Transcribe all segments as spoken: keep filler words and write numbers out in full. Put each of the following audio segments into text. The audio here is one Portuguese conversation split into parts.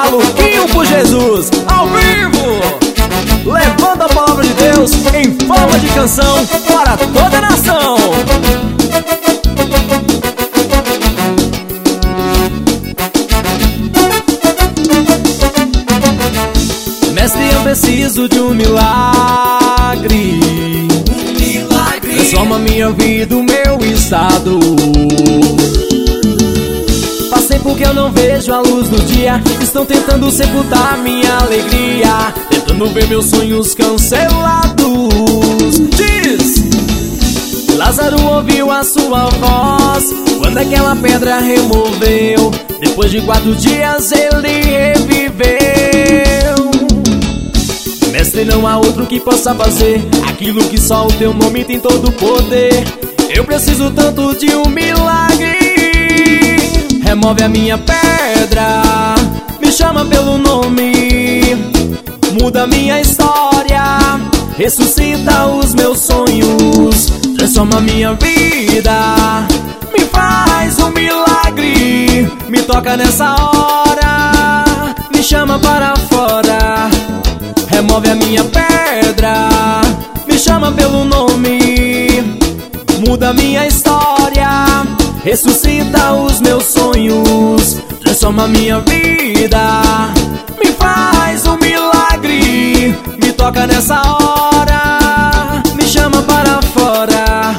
Maluquinho por Jesus, ao vivo, levando a palavra de Deus em forma de canção para toda a nação. Mestre, eu preciso de um milagre, um milagre. Transforma minha vida, o meu estado. Passei porque eu não vejo a luz do dia. Estão tentando sepultar minha alegria, tentando ver meus sonhos cancelados. Diz! Lázaro ouviu a sua voz quando aquela pedra removeu. Depois de quatro dias ele reviveu. Mestre, não há outro que possa fazer aquilo que só o teu nome tem todo o poder. Eu preciso tanto de um milagre. Remove a minha pedra, me chama pelo nome, muda a minha história, ressuscita os meus sonhos, transforma a minha vida, me faz um milagre, me toca nessa hora, me chama para fora. Remove a minha pedra, me chama pelo nome, muda a minha história, ressuscita os meus sonhos, transforma a minha vida, me faz um milagre, me toca nessa hora, me chama para fora,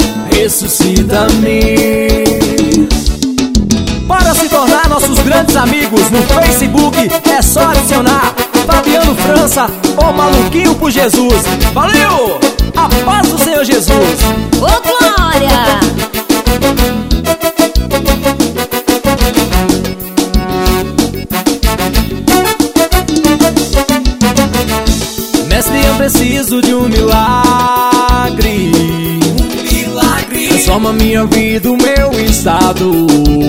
ressuscita-me. Para se tornar nossos grandes amigos no Facebook, é só adicionar Fabiano França ou Maluquinho por Jesus. Valeu! A paz do Senhor Jesus. Ô, glória! Mestre, eu preciso de um milagre, um milagre. Transforma minha vida, o meu estado.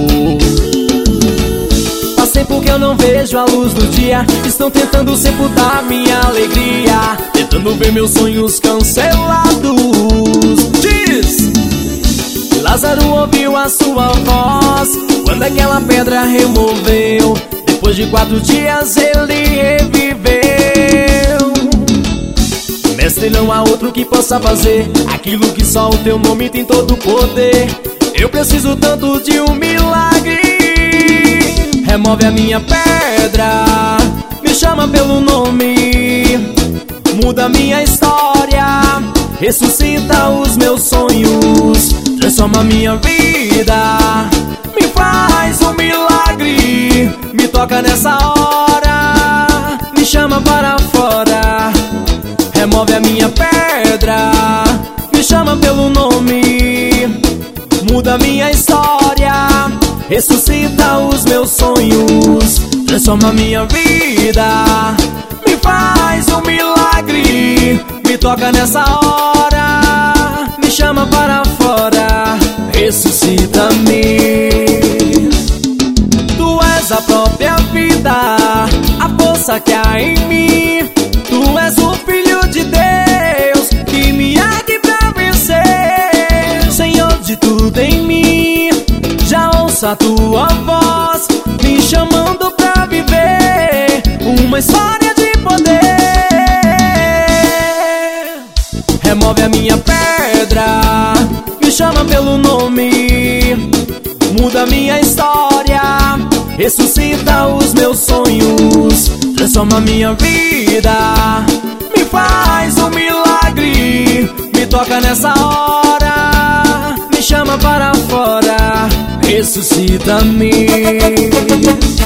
Passei porque eu não vejo a luz do dia. Estão tentando sepultar minha alegria, tentando ver meus sonhos cancelados. Diz! Lázaro ouviu a sua voz quando aquela pedra removeu. Depois de quatro dias ele reviveu. Mestre, não há outro que possa fazer aquilo que só o teu nome tem todo o poder. Eu preciso tanto de um milagre. Remove a minha pedra, me chama pelo nome, muda a minha história, ressuscita os meus sonhos, transforma a minha vida, me faz um milagre, me toca nessa hora, me chama para fora. Remove a minha pedra, me chama pelo nome, muda a minha história, ressuscita os meus sonhos, transforma a minha vida, me faz um milagre, me toca nessa hora, me chama para fora, ressuscita-me. Tu és a própria vida, a força que há em mim. Tu és o Filho de Deus que me ergue pra vencer. Senhor de tudo em mim, já ouço a tua voz me chamando pra viver uma história de poder. Remove a minha pedra, me chama pelo nome, muda a minha história, ressuscita os meus sonhos, transforma a minha vida, me faz um milagre, me toca nessa hora, me chama para fora, ressuscita-me.